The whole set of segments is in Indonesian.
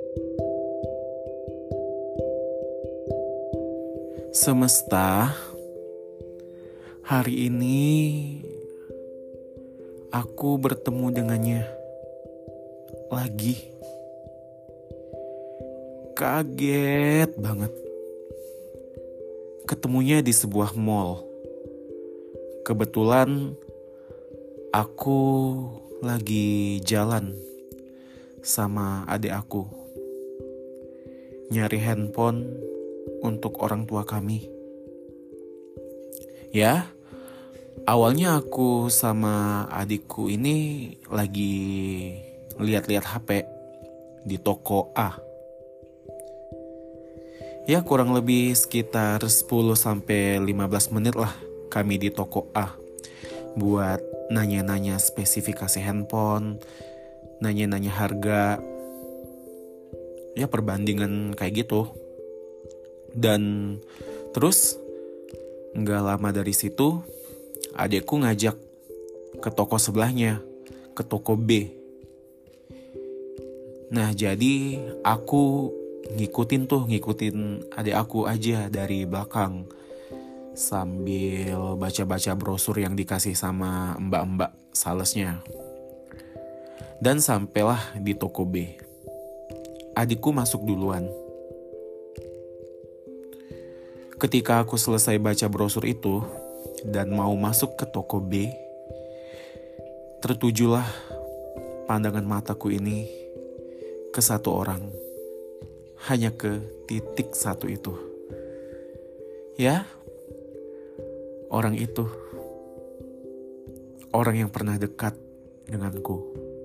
Semesta, hari ini aku bertemu dengannya lagi. Kaget banget. Ketemunya di sebuah mall. Kebetulan aku lagi jalan sama adik aku. Nyari handphone untuk orang tua kami. Ya, awalnya aku sama adikku ini lagi lihat-lihat HP di toko A. Ya, kurang lebih sekitar 10-15 menit lah kami di toko A buat nanya-nanya spesifikasi handphone, nanya-nanya harga, ya perbandingan kayak gitu. Dan terus gak lama dari situ adekku ngajak ke toko sebelahnya, ke toko B. Nah jadi aku ngikutin adek aku aja dari belakang sambil baca-baca brosur yang dikasih sama mbak-mbak salesnya. Dan sampailah di toko B. Adikku masuk duluan. Ketika aku selesai baca brosur itu dan mau masuk ke toko B, tertujulah pandangan mataku ini ke satu orang. Hanya ke titik satu itu. Ya, orang itu. Orang yang pernah dekat denganku.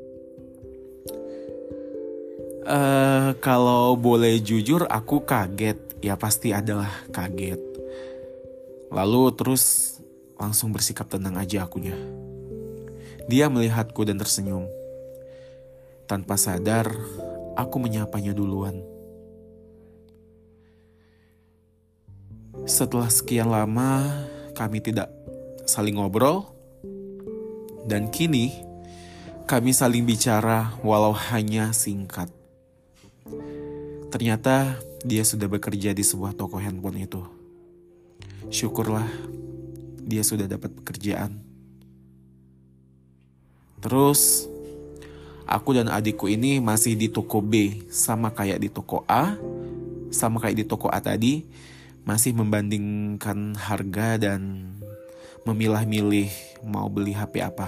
Kalau boleh jujur aku kaget. Ya pasti adalah kaget. Lalu terus langsung bersikap tenang aja akunya. Dia melihatku dan tersenyum. Tanpa sadar, aku menyapanya duluan. Setelah sekian lama, kami tidak saling ngobrol. Dan kini, kami saling bicara walau hanya singkat. Ternyata dia sudah bekerja di sebuah toko handphone itu. Syukurlah dia sudah dapat pekerjaan. Terus aku dan adikku ini masih di toko B, sama kayak di toko A, sama kayak di toko A tadi, masih membandingkan harga dan memilah-milih mau beli HP apa.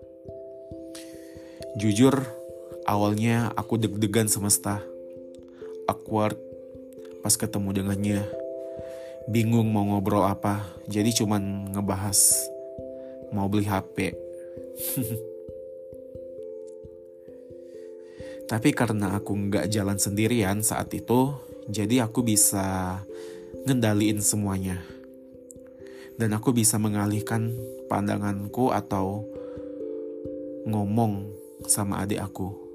Jujur, awalnya aku deg-degan semesta. Awkward pas ketemu dengannya. Bingung mau ngobrol apa. Jadi cuman ngebahas mau beli HP. Tapi karena aku gak jalan sendirian saat itu, jadi aku bisa ngendaliin semuanya. Dan aku bisa mengalihkan pandanganku atau ngomong sama adik aku.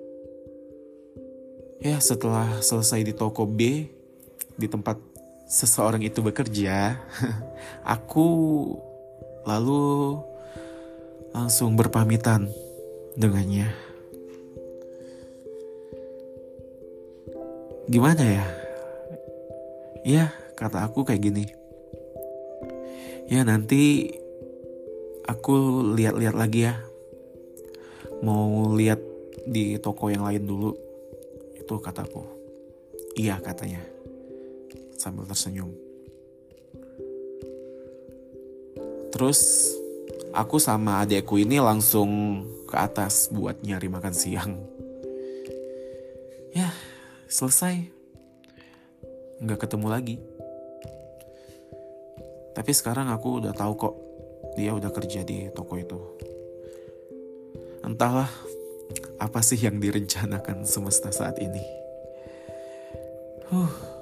Ya, setelah selesai di toko B, di tempat seseorang itu bekerja, aku lalu langsung berpamitan dengannya. Gimana ya? Ya, kata aku kayak gini. Ya, nanti aku lihat-lihat lagi ya. Mau lihat di toko yang lain dulu. Itu kataku. Iya katanya. Sambil tersenyum. Terus aku sama adekku ini langsung ke atas buat nyari makan siang. Ya, selesai. Nggak ketemu lagi. Tapi sekarang aku udah tahu kok dia udah kerja di toko itu. Entahlah apa sih yang direncanakan semesta saat ini.